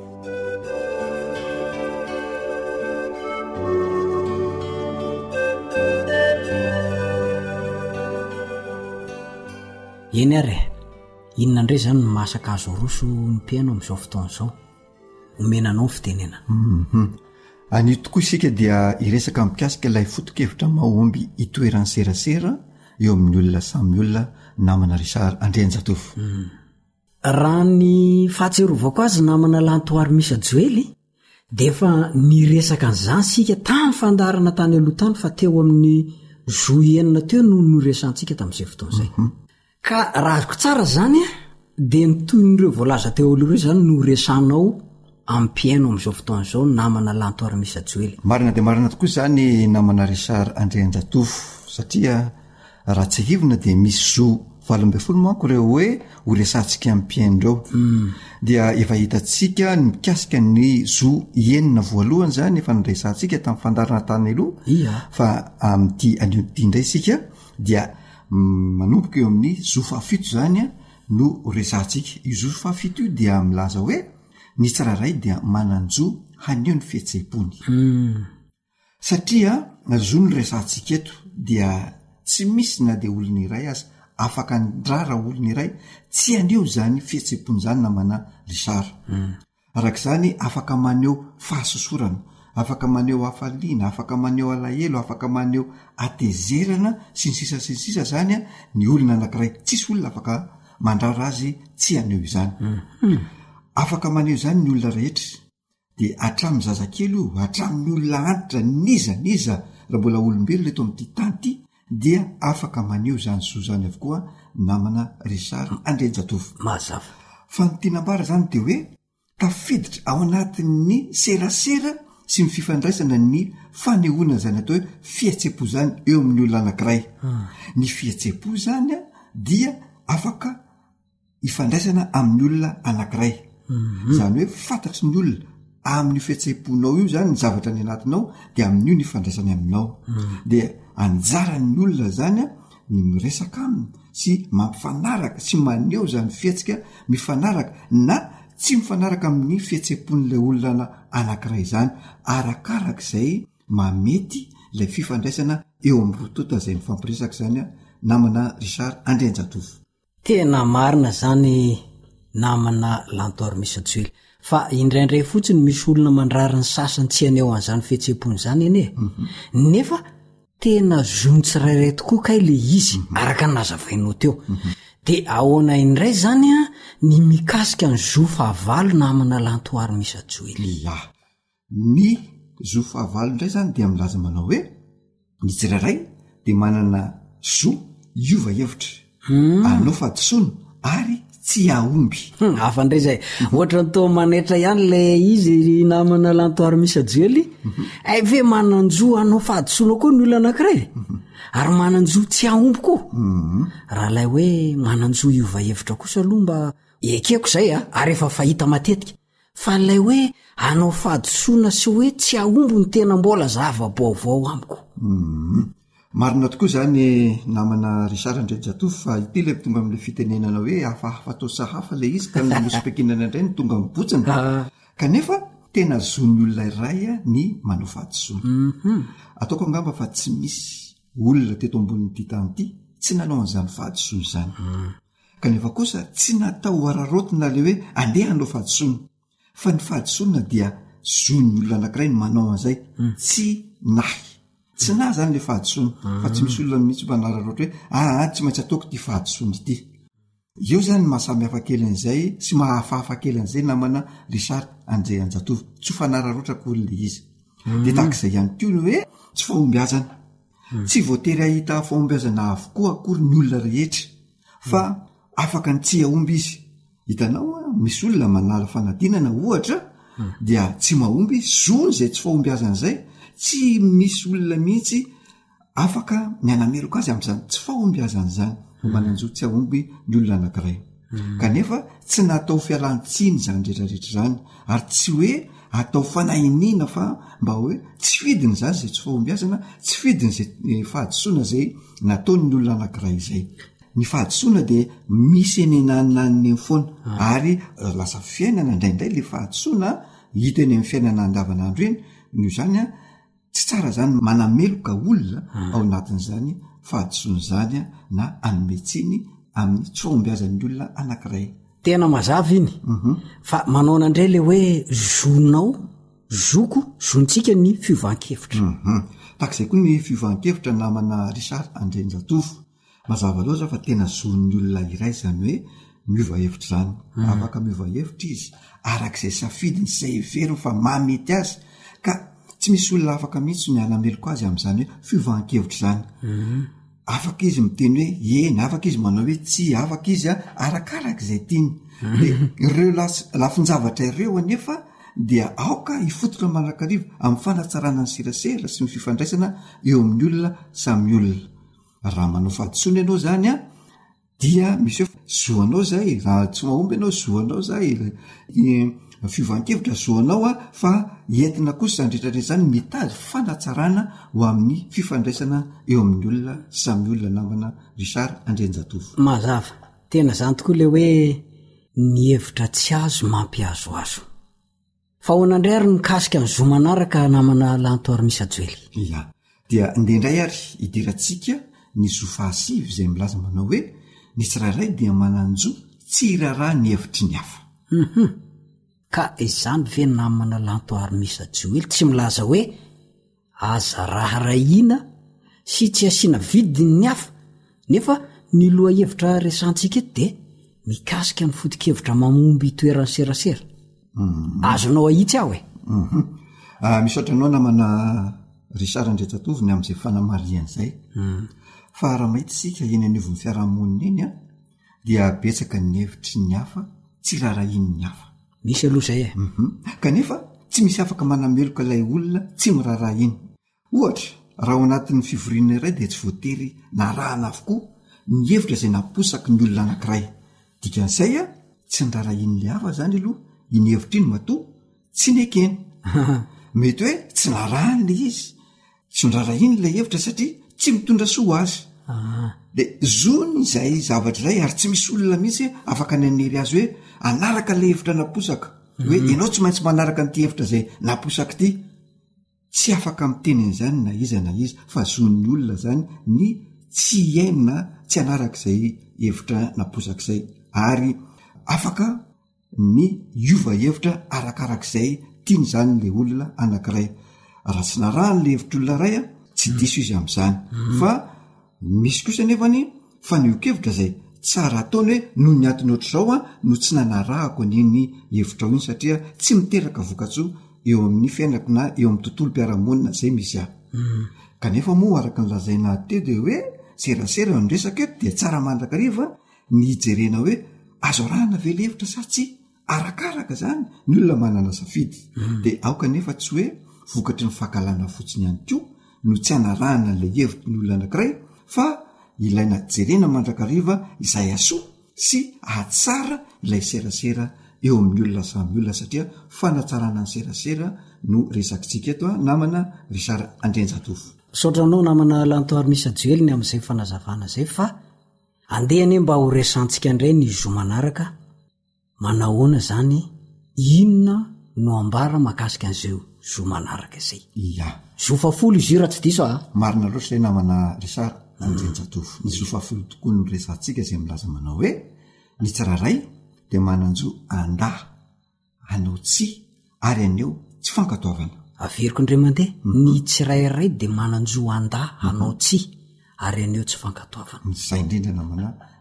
eny ary inona indray zany ny masaka azo roso ny mpiaino amin'izao fotoana izao omenanao ny fitenena. Anio tokoa isika dia iresaka mikasika ilay foto-kevitra mahomby itoeran'ny serasera eo amin'ny olona samy olona namana Richard Andrianjatovo. Raha ny fahatserovako azy namana Lantoary Misa Joely dia efa niresaka an'izany sika tamin'ny fandarana tany aloha tany fa teo amin'ny joenina teo no noresantsika tamin'izay fotoana izay. Ka raha azoko tsara zany dia nytoyn'ireo voalaza teo aloha zany no resanao ampiaino amin'izao fotoana izao namana Lantoary Misa Joely. Marina dia marina tokoa zany namana Richard Andrianjatovo satria raha tsy hivona dia misy zo 12 manko ireo hoe ho resantsika ampiaino ireo dia efa hitantsika ny mikasika ny zo 9 voalohany zany efa niresantsika tamin'ny fandarana tany aloha fa amin'ity anioty indray isika dia manomboka eo amin'ny zo 7 zany no resantsika. Io zo 7 io dia milaza hoe ny tsiraray dia mananjo haneo ny fihetseham-pony satria zo ny resantsika eto dia tsy misy na dia olona iray azy afaka ndrara olona iray tsy aneo zany fihetseham-pony zany namana Richard. Arak'izany afaka maneo fahasosorana, afaka maneo hafaliana, afaka maneo alahelo, afaka maneo atezerana sy ny sisa zany ny olona anankiray. Tsisy olona afaka mandrara azy tsy aneo izany. Afaka maneo zany ny olona rehetra dia hatramin'ny zazakely io, hatramin'ny olona antitra niza raha mbola olombelona eto amin'ity tany ity dia afaka maneo zany zo zany avokoa namana Richard Andrianjatovo. Mazava fa ny tinambara zany dia hoe tafiditra ao anatin'ny serasera sy ny fifandraisana ny fanehoana zany atao hoe fihetseham-po zany eo amin'ny olona anankiray. Ny fihetseham-po zany dia afaka ifandraisana amin'ny olona anankiray. Zany hoe fantatry ny olona amin'ny fihetseham-ponao io zany ny zavatra ny anatinao dia amin'io ny ifandraisany aminao dia anjaran'ny olona zany ny miresaka aminy sy mampifanaraka sy maneho zany fihetsika mifanaraka na tsy mifanaraka amin'ny fihetseham-pon'ilay olona anankiray zany arakarak'izay mamety ilay fifandraisana eo amin'ny rotota izay mifampiresaka zany namana Richard Andrianjatovo. Tena marina zany namana Lantoary Misa Joely fa indraindray fotsiny misy olona mandrara ny sasany tsy aneo an'izany fihetseham-pony zany eny nefa tena zony tsirairay tokoa kay le izy araka ny nazavainao teo dia ahoana indray zany ny mikasika ny zo 9 namana Lantoary Misa Joely. Ny zo 9 indray zany dia milaza manao hoe ny tsirairay dia manana zo iova hevitra anao fadisoana ary tsy ahomby. Hafa indray zay ohatra ny tao manetra ihany lay izy namana Lantoary Misa Joely ve mananjo anao fahadisoana koa ny olona anankiray ary mananjo tsy ahomby koa. Raha lay hoe mananjo iova hevitra kosa aloha mba ekeko zay ary efa fahita matetika fa lay hoe anao fahadisoana sy hoe tsy ahomby ny tena mbola zava-baovao amiko. Marina tokoa zany namana Richard Andrianjatovo fa ity ilay tonga amin'ilay fitenenana hoe hafahafa atao sahafa ilay izy ka ny mosom-piakinana indray ny tonga mibotsina kanefa tena zon'ny olona iray ny manao fahadisoana. Ataoko angamba fa tsy misy olona teto ambonin'ity tany ity tsy nanao an'izany fahadisoana zany kanefa kosa tsy natao ararotina le hoe andeha hanao fahadisoana fa ny fahadisoana dia zon'ny olona anankiray ny manao an'izay tsy nahy tsy na zany le fahadisoana fa tsy misy olona mihitsy mpanararoatra hoe tsy maintsy ataoko ty fahadisoana ity eo zany mahasamy hafakelin'izay sy mahafahafakelin'izay namana Richard André Anjatovo tsy fanararotraka olona izy de tak'izay ihany koa hoe tsy fahombiazana tsy voatery ahita fahombiazana avokoa akory ny olona rehetra fa afaka ny tsy ahomby izy hitanao misy olona manala fanadinana ohatra dia tsy mahomby zony zay tsy fahombiazana zay tsy misy olona mihitsy afaka mianameloko azy amin'izany tsy fahombiazana zany mananjo tsy ahomby ny olona anankiray kanefa tsy natao fialan-tsiny zany rehetrarehetra zany ary tsy hoe atao fanahiniana fa mba hoe tsy fidiny zany zay tsy fahombiazana tsy fidiny zay fahadisoana zay nataony olona anankiray zay ny fahadisoana de misy enenanany foana ary lasa fiainana indraindray le fahadisoana hita eny amin'ny fiainana andavanandro eny no zany a tsy tsara zany manameloka olona ao anatin'izany fahadisoana zany na anometsiny amin'ny tsy fahombiazan'ny olona anankiray tena mazava iny fa manao andray le hoe zonao zoko zontsika ny fiovan-kevitra tak'izay koa ny fiovan-kevitra namana Richard André Anjatovo mazava loatra fa tena zon'ny olona iray zany hoe miova hevitra zany afaka miova hevitra izy arak'izay safidiny zay very fa mamety azy ka tsy misy olona afaka mihitsy ny anameloko azy amin'izany hoe fiovan-kevitra zany afaka izy miteny hoe eny afaka izy manao hoe tsy afaka izy arakarak'izay tiany de ireo lafinjavatra ireo anefa dia aoka hifototra manrakariva amin'ny fanatsarana ny serasera sy ny fifandraisana eo amin'ny olona samy olona raha manao fahadisoana ianao zany dia misy hoe zoanao zay raha tsy mahomby ianao zoanao zay fiovan-kevitra zoanao fa entina kosa zany rehetrarehetra zany mitady fanatsarana ho amin'ny fifandraisana eo amin'ny olona samy olona namana Richard André Anjatovo mazava tena zany tokoa le hoe ny hevitra tsy azo mampiazoazo fa hoanandray ary mikasika ny zo manaraka namana Lantoary Misajoely ya dia indendray ary hidirantsika ny zo fahasivy izay milaza manao hoe ny tsirairay dia mananjo tsy iraraha ny hevitry ny hafa ka izany ve namana Lantoary Misajoely tsy milaza hoe aza raharahina sy tsy asiana vidiny ny hafa nefa ny loha hevitra resantsika eto de mikasika ny foto-kevitra mamomby toerany serasera azonao ahitsy aho misaotra anao namana Richard André Anjatovo ny amin'izay fanamarian'izay fa raha mahita sika eny anivon'ny fiarahamonina eny dia betsaka ny hevitry ny hafa tsy raharahiny ny hafa misy aloha zay kanefa tsy misy afaka manameloka ilay olona tsy miraharaha-iny ohatra raha ao anatin'ny fivoriana iray dia tsy voatery narahana avokoa ny hevitra izay naposaka ny olona anankiray dikan'izay tsy niraharaha-in'le hafa zany aloha iny hevitra iny matoa tsy nekeny mety hoe tsy narahany le izy tsy niraharaha-iny le hevitra satria tsy mitondra soa azy de zony izay zavatra izay ary tsy misy olona mihitsy afaka nanery azy hoe anaraka le hevitra naposaka hoe ianao tsy maintsy manaraka nyity hevitra zay naposaka ity tsy afaka mitenen'izany na iza fa zon'ny olona zany ny tsy iaina tsy anarak'izay hevitra naposaka izay ary afaka ny iova hevitra arakarak'izay tiany zany le olona anankiray raha tsy narahany le hevitra olona ray tsy diso izy amin'izany fa misy kosa nefany faneo-kevitra zay tsara ataony hoe noho ny atiny ohatr'izao no tsy nanarahako an'iny hevitra ao iny satria tsy miteraka vokatsoa eo amin'ny fiainako na eo amin'ny tontolo mpiarahamonina zay misy kanefa moa araka ny lazaina teo de hoe serasera ny resaka eto dia tsara mandrakariva ny hijerena hoe azo rahana ve le hevitra sa tsy arakaraka zany ny olona manana safidy de aoka nefa tsy hoe vokatry ny fahakalana fotsiny ihany koa no tsy anarahana le hevitry ny olona anankiray fa ilaina jerena mandrakariva izay asoa sy ahatsara ilay serasera eo amin'ny olona samy olona satria fanatsarana ny serasera no resakitsika eto namana Richard André Anjatovo saotranao namana Lantoary Misajoely ny amin'izay fanazavana zay fa andehany mba ho resantsika indray ny zo manaraka manahoana zany inona no ambara makasika an'izay zo manaraka izay zo fafolo izy io raha tsy diso marina loatra zay namana Richard André Anjatovo ny zo fafolo tokoa no resantsika izay milaza manao hoe ny tsirairay dia mananjo andaha anao tsy ary aneo tsy fankatoavana averiko indray mandeha ny tsirairay dia mananjo andaha anao tsy ary aneo tsy fankatoavana zay indrindra namana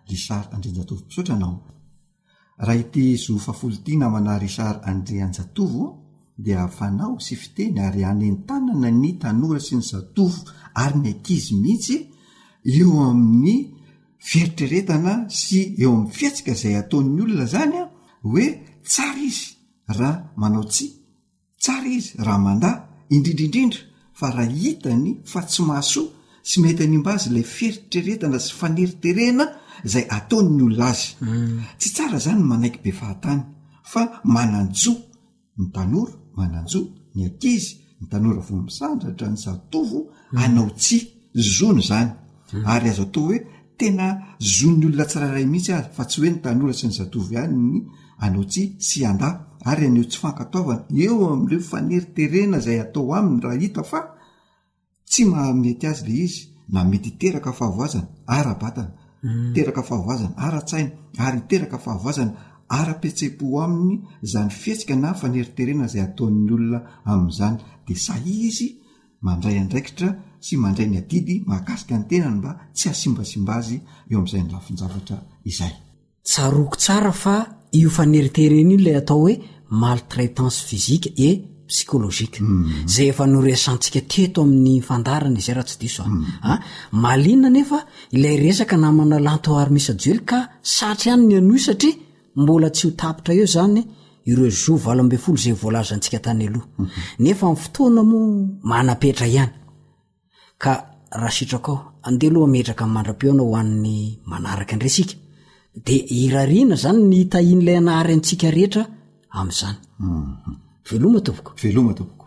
Richard Andrianjatovo mpisaotranao. Raha ity zo fafoloty namana Richard Andrianjatovo dia fanao sy fiteny ary anentanana ny tanora sy ny zatovo ary ny ankizy mihitsy eo amin'ny fieritreretana sy eo amin'ny fiatsika izay ataon'ny olona zany a hoe tsara izy raha manao tsara izy raha manda indrindrindrindra fa raha hitany fa tsy mahasoa sy mety animba azy ilay fieritreretana sy faneriterena izay ataon'ny olona azy. Tsy tsara zany manaiky be fahatany fa mananjo ny tanora, mananjo ny ankizy, ny tanora vo misandratra ny zatovo anao tsy zony zany. Ary azo atao hoe tena zon'ny olona tsiraray mihitsy azy fa tsy hoe ny tanora sy ny zatovo ihany ny anao tsy anda ary aneo tsy fankataovana eo amin'ireo faneriterena izay atao aminy raha hita fa tsy mahamety azy le izy na mety teraka fahavoazana ara-batana, teraka fahavoazana ara-tsaina ary teraka fahavoazana ara-petsepo aminy zany fihetsika na faneriterena izay ataon'ny olona amin'izany dia sa izy mandray andraikitra sy mandray ny adidy mahakasika ny tenany mba tsy hasimbasimba azy eo amin'izay ny lafin-javatra izay. Tsaroko tsara fa io faneriterena io ilay atao hoe maltraitance physique et psychologique zay efa noresantsika teto amin'ny fandarana izay raha tsy diso malina nefa ilay resaka namana lanto armisajoely ka satry ihany ny anoy satria mbola tsy ho tapitra eo zany ireo zo 20 zay voalazantsika tany aloha nefa amin'ny fotoana moa manapetra ihany ka raha sitraka ao andeha aloha metraka amin'ny mandra-peona ho an'ny manaraka andresika dia irariana zany ny tahin'ilay anahary antsika rehetra amin'izany. Veloma tompoko. Veloma tompoko.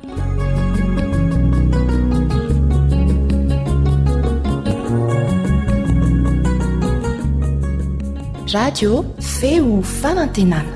Radio feo fanantenana.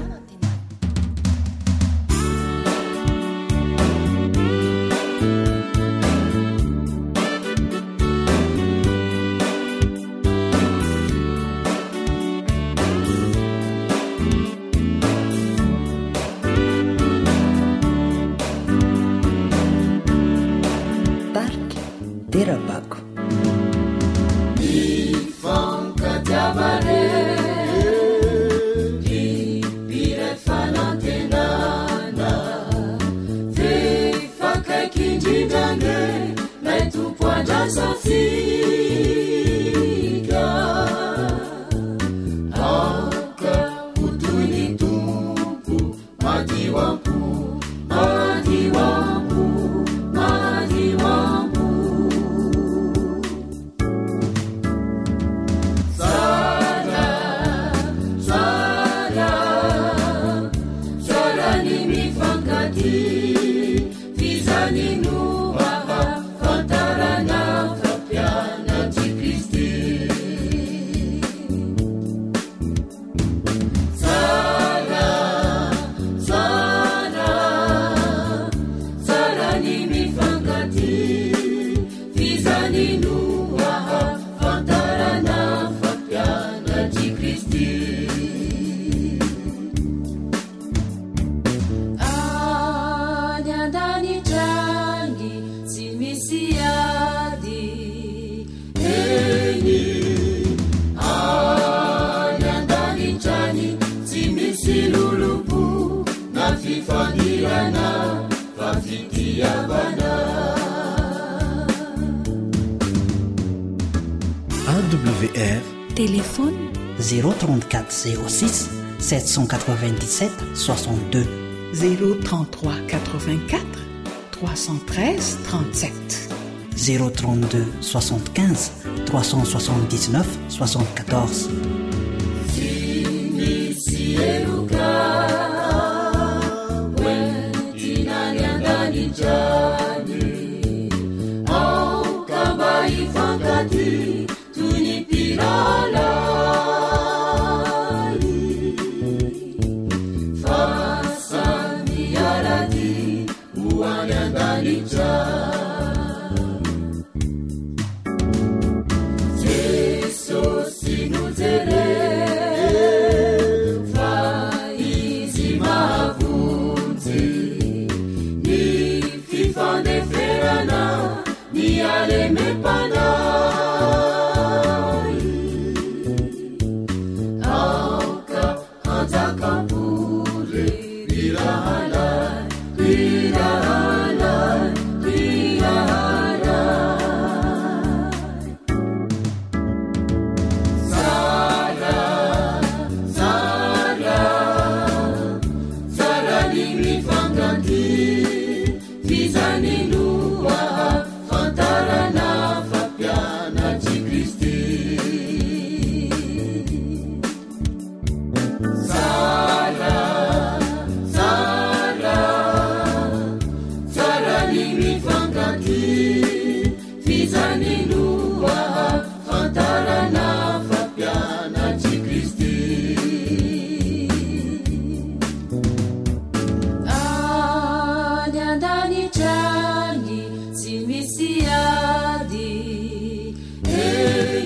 AWR téléphone 034 06 797 62 033 84 313 37 032 75 379 74.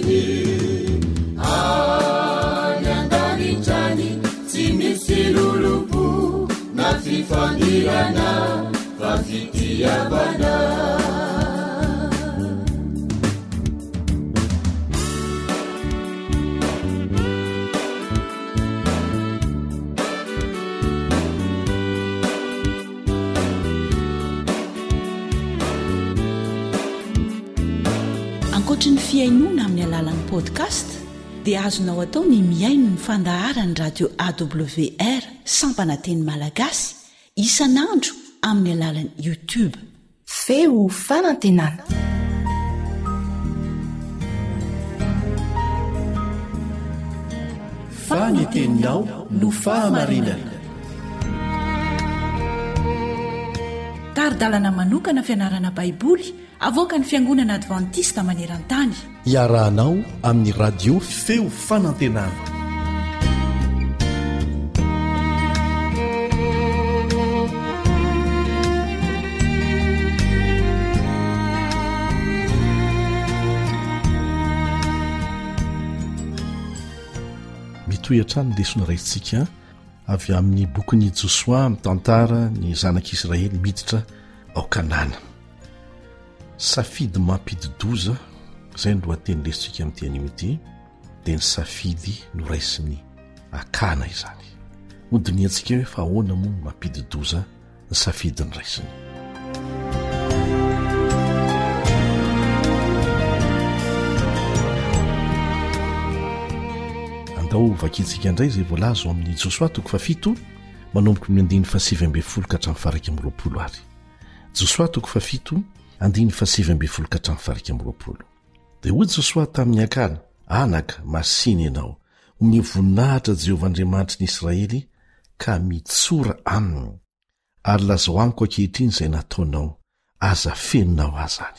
any andanitrany tsy misy lolompo na fifandirana fa fitiavana. ankoatra ny fiainona amin'ny alalan'ny podcast dia azonao atao ny miaino ny fandaharany radio awr sampananteny malagasy isanandro amin'ny alalan'ny youtube. Feo fanantenana. Faneteninao no fahamarinana. Taridalana manokana fianarana baiboly avoaka ny fiangonana advantista maneran-tany. Iarahanao amin'ny radio Feo fanantenana. Mitohatra ny lesona raintsika avy amin'ny bokin'i Josoa mitantara ny zanak'Israely miditra ao Kanana. Safidy mampididoza izay no lohateny lesitsika amin'ity anio ity dia ny safidy no raisiny akana izany. Hodiniantsika hoe fa ahoana moa no mampididoza ny safidy ny raisiny. Andao vakitsika indray izay voalazo amin'ny Josoa 7 manomboky ny 7 ka hatramin'ny 20 ary. Josoa 7 7 ka hatramin'ny 20. Dia hoy Josoa tamin'ny akana, anaka masiny ianao, mivoninahitra Jehovah Andriamanitry ny Israely ka mitsora aminy, ary lazao amiko ankehitriny izay nataonao, aza feninao azany.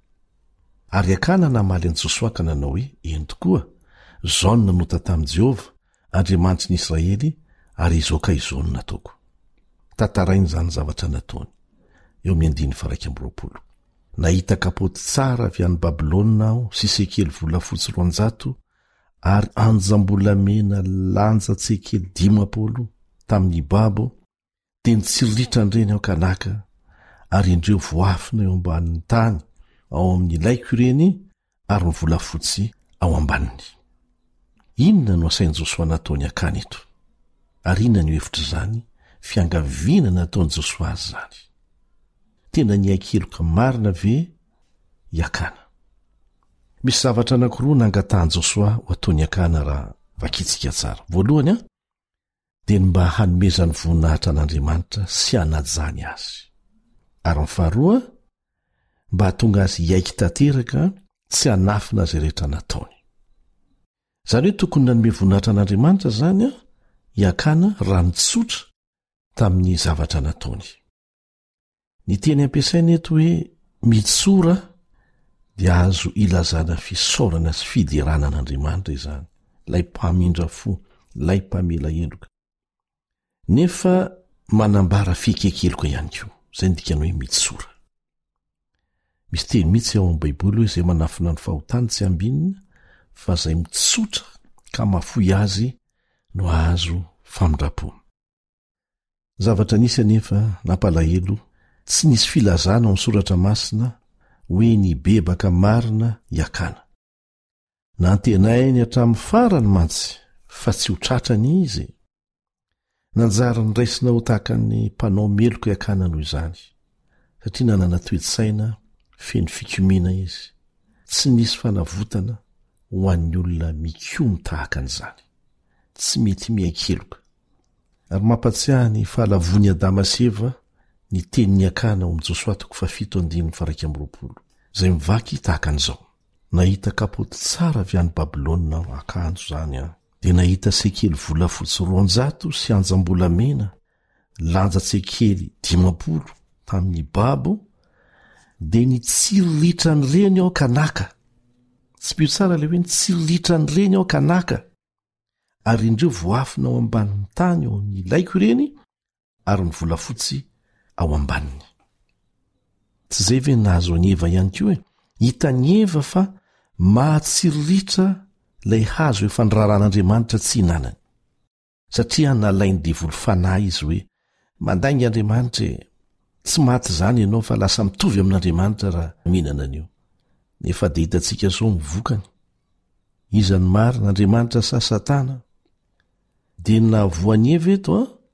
Ary akana namaly an'i Josoa ka nanao hoe, eny tokoa, zao no nanota tamin'i Jehovah Andriamanitry ny Israely, ary izao ka izao no nataoko. Tantarainy izany zavatra nataony. Eo amin'ny 120. Nahita kapoty tsara avy any Babilôna aho sy sekely volafotsy 400 ary anjam-bolamena lanja sekely 50 tamin'ny babo, dia nitsiriritrandreny aho kanaka, ary indreo voafina eo ambanin'ny tany ao amin'ny laiko ireny ary ny volafotsy ao ambaniny. Inona no asain'i Josoa nataony akana eto? Ary inona no hevitra izany fiangaviana nataon'i Josoa azy zany? Tena niakeloka marina ve iakana? Misy zavatra anankiroa nangatahany Josoa ho ataony akana raha vakitsika tsara. Voalohany dia ny mba hanomezany voninahitra an'Andriamanitra sy hanajany azy. Ary ny faharoa, mba hatonga azy hiaiky tanteraka tsy hanafina izay rehetra nataony. Izany hoe tokony nanome voninahitra an'Andriamanitra zany iakana raha nitsotra tamin'ny zavatra nataony. Ny teny ampiasaina eto hoe mitsora dia azo ilazana fisaorana sy fidirana an'Andriamanitra izany, lay mpamindra fo, lay mpamela heloka. Nefa manambara fikekeloka ihany koa, izay ny dikany hoe mitsora. Misy teny mihitsy ao amin'ny Baiboly hoe izay manafina ny fahotany tsy ambinina, fa izay mitsotra ka mafoy azy no azo famindrapo. Zavatra nisy anefa nampalahelo, tsy nisy filazana ao amin'ny soratra masina hoe ny bebaka marina iakana. Nantenainy hatramin'ny farany mantsy fa tsy ho tratrany izy. Nanjary niraisina ho tahaka ny mpanao meloka iakana noho izany, satria nanana toe-tsaina feno fikomena izy. Tsy nisy fanavotana ho an'ny olona mikomy tahaka an'izany. Tsy mety miaikeloka. Ary mampatsiahy ny fahalavony Adama sy Eva ny tenin'ny akana ao amin'ny Josoa 7:20 izay mivaky tahaka an'izao. Nahita kapoty tsara avy any Babilôna aho, akanjo zany dia nahita sekely volafotsy 400 sy anjam-bolamena lanja sekely 50 tamin'ny babo, dia nitsiriritra ny reny aho kanaka. Tsy pio tsara le hoe nitsiriritra ny reny aho kanaka, ary indreo voafina ao ambanin'ny tany ao amin'ny laiko ireny ary ny volafotsy ao ambaniny. Tsy izay ve nahazo any Eva ihany koa hoe hitany Eva fa mahatsiriritra ilay hazo efa niraran'Andriamanitra tsy hinanany satria nalainy devoly fanahy izy hoe mandaingy Andriamanitra tsy maty zany ianao fa lasa mitovy amin'Andriamanitra raha mihinana an'io nefa dia hitantsika zao mivokany izany marin'Andriamanitra sa Satana dia navoany evy eto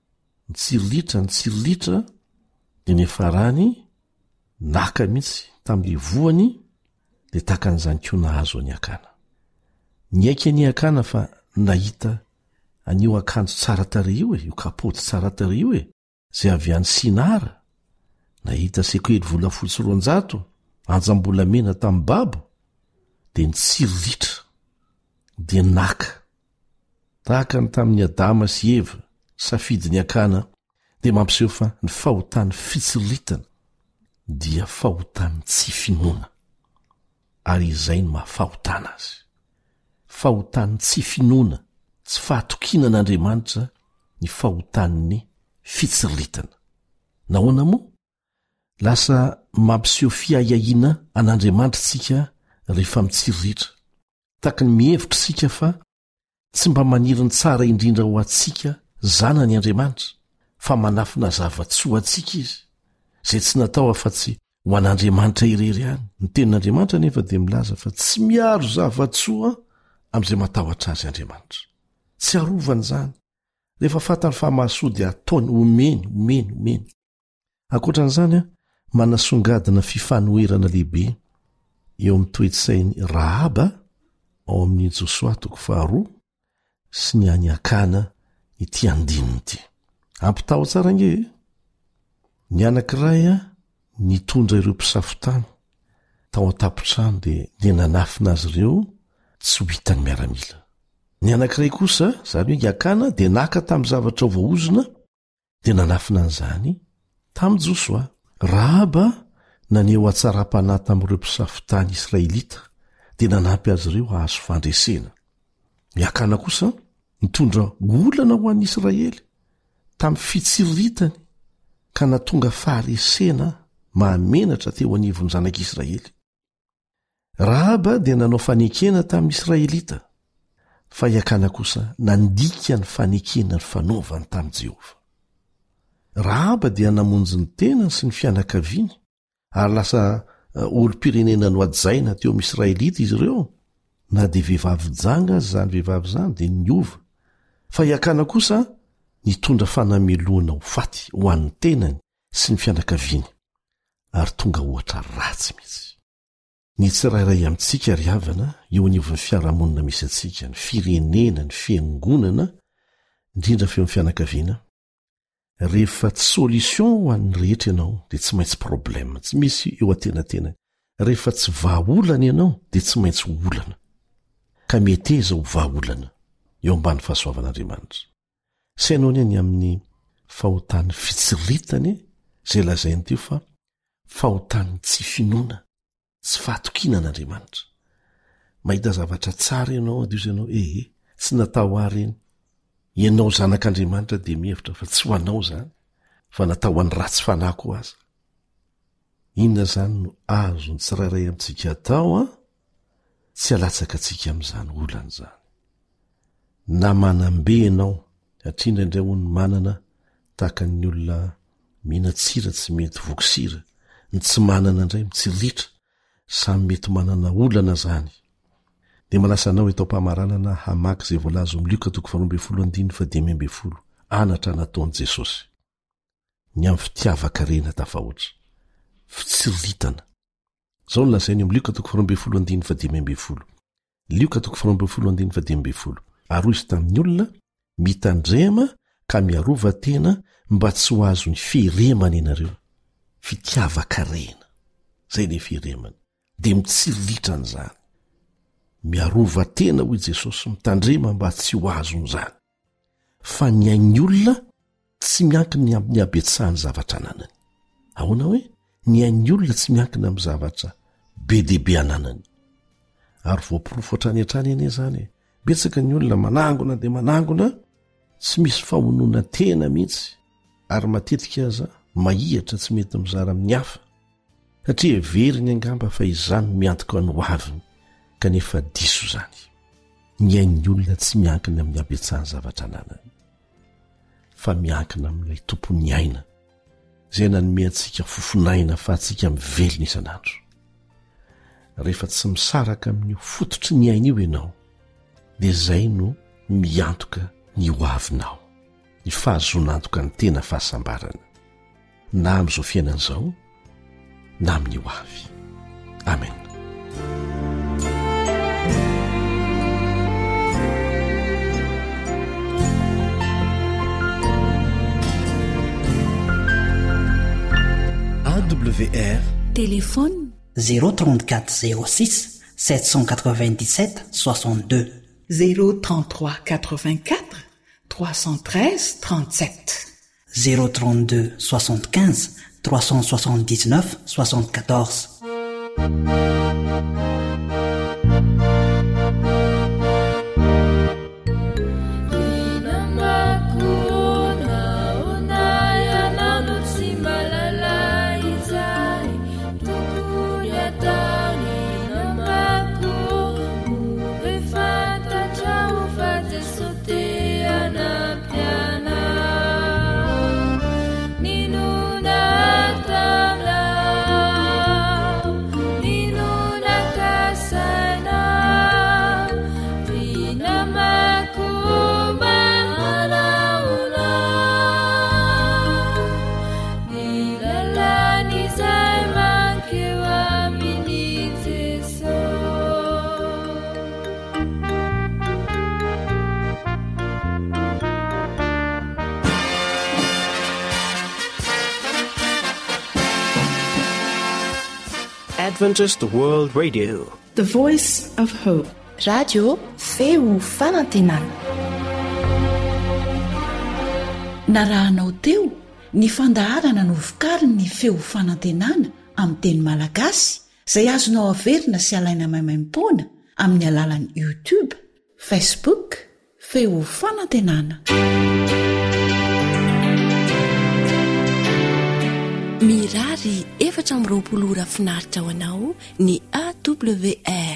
nitsirilitra dia nefarany naka mihitsy tamin'ny voany dia takan'izany koa nahazo any akana niaiky any akana fa nahita anio akanjo tsara tarehy io io kapoty tsara tarehy io zay avy any Sinara nahita sekely volafotsy 200 anjam-bolamena tamin'ny babo dia nitsirilitra dia naka tahaka ny tamin'ny Adama sy Eva safidiny akana dia mampiseho fa ny fahotany fitsirilitana dia fahotany tsy finoana ary izay no mahafahotana azy fahotany tsy finoana tsy fahatokinan'Andriamanitra ny fahotan'ny fitsirilitana nahoana moa lasa mampiseho fiahiahiana an'Andriamanitra tsika rehefa mitsiriritra taka ny mihevitra sika fa tsy mba maniriny tsara indrindra ho atsika zanany Andriamanitra fa manafina zavatsoa atsika izy zay tsy natao afa-tsy ho an'Andriamanitra irery ihany ny tenin'Andriamanitra nefa dia milaza fa tsy miaro zavatsoa amin'izay matahotra azy Andriamanitra tsy arovany zany rehefa fatany fahamasody ataony omeny ankoatran'izany manasongadina fifanoherana lehibe eo amin'ny toetsainy Rahaba ao amin'ny Josua 2 sy ny any akana ity andininy ity ampitaho tsara nge ny anankiray nitondra ireo mpisafotany tao an-tapotrano dia nanafina azy ireo tsy ho hitany miaramila ny anankiray kosa zany hoe akana dia naka tamin'ny zavatra voaozona dia nanafina an'izany tamin'ny Josua Rahaba naneo atsara-panahy tamin'ireo mpisafotany Israelita dia nanampy azy ireo hahazo fandresena ny akana kosa nitondra olana ho an'ny Israely tamin'ny fitsirilitany ka natonga faharesena mahamenatra teo anivon'ny zanak'Israely Rahaba dia nanao fanekena tamin'ny Israelita fa iakana kosa nandika ny fanekena ny fanaovany tamin'i Jehova Rahaba dia namonjy ny tenany sy ny fianakaviany ary lasa olo-pirenena no ajaina teo amin'ny Israelita izy ireo na dia vehivavy janga zany vehivavy zany dia niova fa iakana kosa nitondra fanameloana ho faty ho an'ny tenany sy ny fianakaviany ary tonga ohatra ratsy mihitsy ny tsirairay amintsika ry havana eo anivon'ny fiarahamonina misy atsika ny firenena ny fiangonana indrindra feo amin'ny fianakaviana rehefa tsy solution ho an'ny rehetra ianao dia tsy maintsy problème tsy misy eo atenatena rehefa tsy vahaolana ianao dia tsy maintsy olana ka meteza ho vahaolana eo ambany fahasoavan'Andriamanitra sainao ny any amin'ny fahotany fitsiritany zay lazainy teo fa fahotany tsy finoana tsy fahatokinan'Andriamanitra mahita zavatra tsara ianao adiozy ianao tsy natao ary eny ianao zanak'Andriamanitra dia mihevitra fa tsy ho anao zany fa natao any ratsy fanahy koa aza inona zany no azo ny tsirairay amintsika atao tsy alatsaka atsika amin'izany olana zany na manambe ianao satria indraindray ho ny manana tahaka ny olona mihina tsira tsy mety vokisira ny tsy manana indray mitsiriritra samy mety manana olana zany dia malasanao etao-pamaranana hamaky izay voalazo amin'ny Luka 12:12 anatra nataon'i Jesosy ny amin'ny fitiavaka rena tafahoatra fitsiritana zao no lazainy amin'ny Luka 12:12 Luka 12:12 ary izy tamin'ny olona mitandrema ka miarova tena mba tsy ho azo ny fihiremana ianareo fitiavaka rena zay le fihiremana dia mitsiriritra an'izany miarova tena hoy Jesosy mitandrema mba tsy ho azon'izany fa ny ainy olona tsy miankina amin'ny abetsahany zavatra ananany ahoana hoe ny ainy olona tsy miankina amin'ny zavatra be dehibe ananany ary voapirofo hatrany hatrany ane zany betsaka ny olona manangona dia manangona tsy misy famonoana tena mihitsy ary matetika aza mahihatra tsy mety mizara amin'ny hafa satria veriny angamba fa izany miantoka ny hoaviny kanefa diso zany ny ain'ny olona tsy miankina amin'ny abetsahany zavatra ananany fa miankina amin'ilay tompony aina izay nanome antsika fofonaina fa antsika mivelona isan'andro. Rehefa tsy misaraka amin'io fototry ny aina io ianao dia izay no miantoka ny ho avinao, ny fahazonantoka ny tena fahasambarana na amin'izao fiainan'izao na amin'ny ho avy. Amen. AWR téléphone 034 06 797 62 033 84 313 37 032 75 379 74. Adventist World Radio, the voice of hope. Radio feo fanantenana. Narahanao teo ny fandaharana no vokariny ny feo fanantenana amin'ny teny malagasy izay azonao averina sy alaina maimaimpoana amin'ny alalan'ny YouTube, Facebook, feo fanantenana. Mirary 720 ora finaritra ho anao ny AWR.